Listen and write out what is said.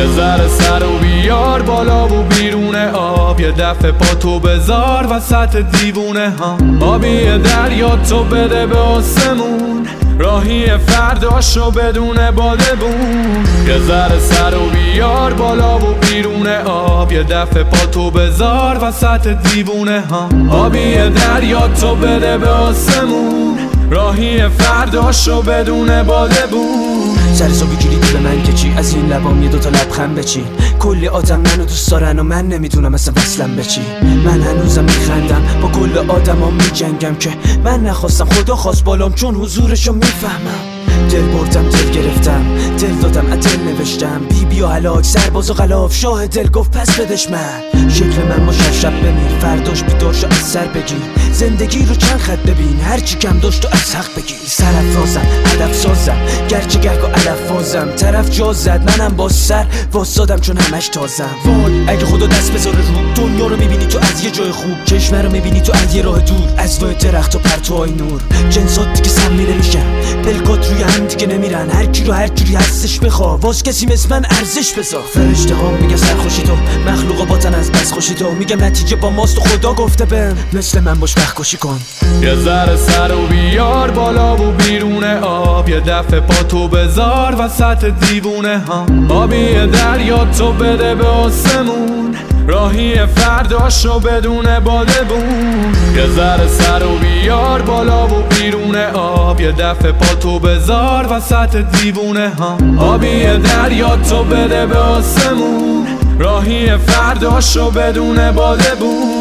ذره سر و بیار بالا و بیرون آب، یه دفعه پا تو بذار وسط دیوونه ها. آبی دریا تو بده به آسمون، راهی فرداشو بدون بادبون. یه ذره سر و بیار بالا و بیرون آب، یه دفعه پا تو بذار وسط دیوونه ها. آبی دریا تو بده به آسمون، راهی فرداشو بدون بادبون. سر صبحی کلیدی به من که چی، از این لبام یه دوتا لبخند بچین. کلی آدم منو دوست دارن و من نمیدونم اصلا وصلم به چی. من هنوزم میخندم با کل آدمام میجنگم که من نخواستم خدا خواست بالام، چون حضورشو میفهمم. دل بردم دل گرفتم، دل دادم دل نوشتم. بی و هلاک سرباز و غلاف، شاه دل گفت پس بدش من. شکل من با شب بمیر، فرداش بیدار شو از سر بگیر. زندگی رو چند خط ببین، هرچی کم داشت و از حق بگیر. سرافرازم هدف سازم، گرچه گرگ و علف فازم. طرف جا زد منم با سر واسادم چون همش تازم. وای اگه خدا دست بذاره رو دنیا رو میبینی تو از یه جای خوب، کشور رو میبینی تو از یه راه دور. از وای درخت و پرتوهای نور، جنسات دیگه سمی نمیشن، پلکات روی هم دیگه نمیرن. هر کی رو هر جوری هستش بخوا، واس کسی مثل من ارزش بذار. فرشته ها میگه سرخوشی تو، مخلوقا باتن از بس خوشی تو. میگم نتیجه با ماست و خدا گفته بهم مثل من باش وقت کشی کن. یه ذره سر و بیار بالا و بیرون آب، یه دفعه پا تو بذار وسط دیوونه ها. آبی دریا تو بده به آسمون، راهی فرداشو بدون بادبون. یه ذره سر و بیار بالا و بیرون آب، یه دفعه پا تو بذار وسط دیوونه ها. آبی دریا تو بده به آسمون، راهی فرداشو بدون بادبون.